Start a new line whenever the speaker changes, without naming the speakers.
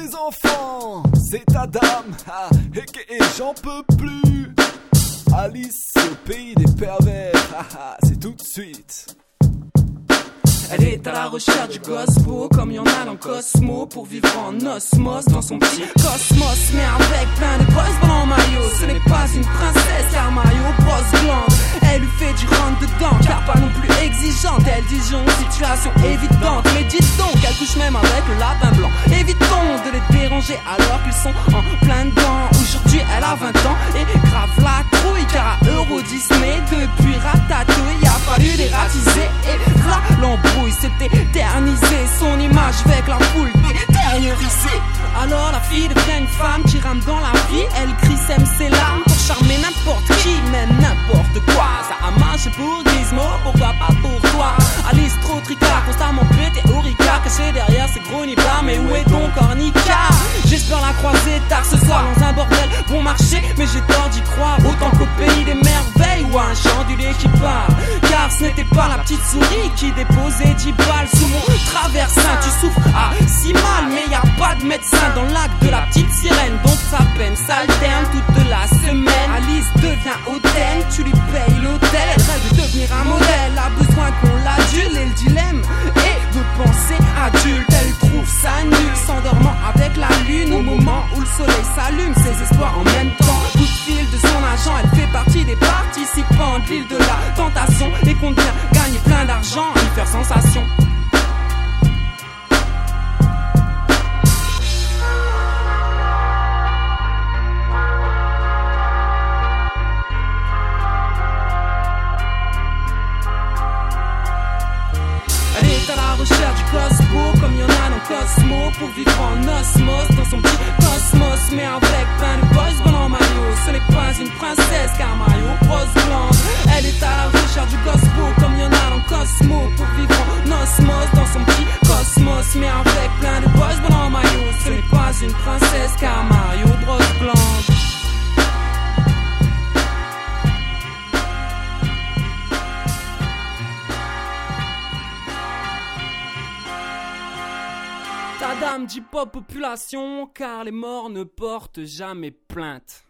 les enfants, c'est ta dame, et j'en peux plus. Alice au pays des pervers, c'est tout de suite.
Elle est à la recherche du gosse beau, comme y'en a dans Cosmo, pour vivre en osmose dans son petit cosmos. Mais avec plein de boys blancs en maillot, ce n'est pas une princesse car Mario brosse glande. Elle lui fait du rentre dedans, car pas non plus exigeante. Elle disjonge, situation évidente, mais dites donc, elle couche même avec le lapin blanc. Évitons de les déranger alors qu'ils sont en plein dedans. Aujourd'hui elle a 20 ans et grave la trouille, car à Euro Disney depuis Ratatouille a fallu les ratiser. Et là l'embrouille s'est éternisée, son image avec la foule détériorisée. Alors la fille devient une femme qui rame dans la vie. Elle crie, sème ses larmes pour charmer n'importe qui, même n'importe quoi. Ça a marché pour Gizmo, pourquoi pas pour toi? Alice trop tricard, constamment pété au ricard, caché derrière ses gros nibards. Mais où est donc Ornica? J'espère la croiser tard ce soir dans un bordel bon marché, mais j'ai tort d'y croire. Autant qu'au pays des merveilles ou un chandelier qui part. Car ce n'était pas la petite souris qui déposait 10 balles sous mon traversin. Tu souffres si mal, mais y a pas de médecin dans l'acte de la petite sirène. Donc sa peine s'alterne toute la semaine. Alice devient hautaine, tu lui payes l'hôtel. Elle rêve de devenir un modèle, a besoin qu'on l'adule. Et le dilemme est de penser adulte. Elle trouve ça nul, s'endormant avec la lune au moment où le soleil s'allume. Ses espoirs en même temps, coup de fil de son agent. Elle fait partie des participants de l'île de la tentation et compte bien gagner plein d'argent et faire sensation. Recherche du gosse beau, comme y'en a dans Cosmo, pour vivre en osmose dans son petit cosmos. Mais avec plein de boys blancs en maillot, ce n'est pas une princesse car Mario brosse blonde. Elle est à la recherche du gosse beau, comme y'en a dans Cosmo, pour vivre en osmose dans son petit cosmos. Mais avec plein de boys blancs en maillot, ce n'est pas une princesse car Mario brosse blonde. Ta dame dit pas population, car les morts ne portent jamais plainte.